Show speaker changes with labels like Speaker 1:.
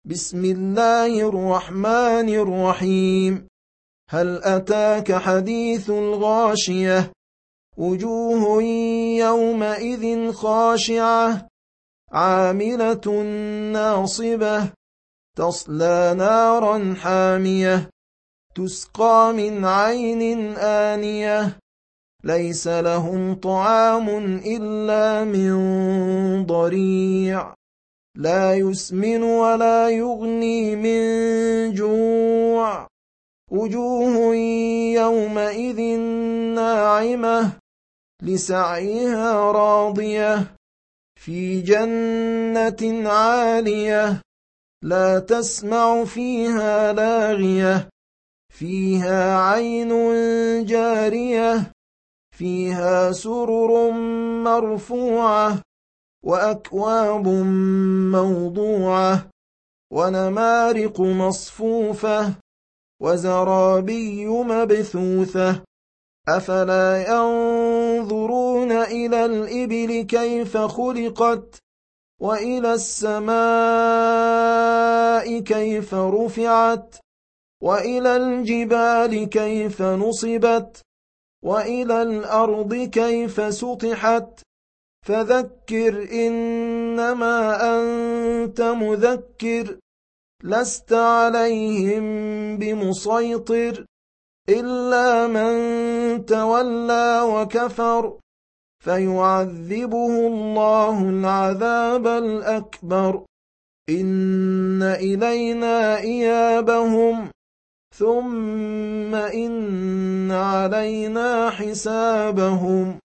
Speaker 1: بسم الله الرحمن الرحيم. هل أتاك حديث الغاشية؟ وجوه يومئذ خاشعة عاملة ناصبة تصلى نارا حامية تسقى من عين آنية ليس لهم طعام إلا من ضريع لا يسمن ولا يغني من جوع وجوه يومئذ ناعمة لسعيها راضية في جنة عالية لا تسمع فيها لاغية فيها عين جارية فيها سرر مرفوعة وأكواب موضوعة ونمارق مصفوفة وزرابي مبثوثة أفلا ينظرون إلى الإبل كيف خلقت وإلى السماء كيف رفعت وإلى الجبال كيف نصبت وإلى الأرض كيف سطحت فذكر إنما أنت مذكر لست عليهم بمسيطر إلا من تولى وكفر فيعذبه الله العذاب الأكبر إن إلينا إيابهم ثم إن علينا حسابهم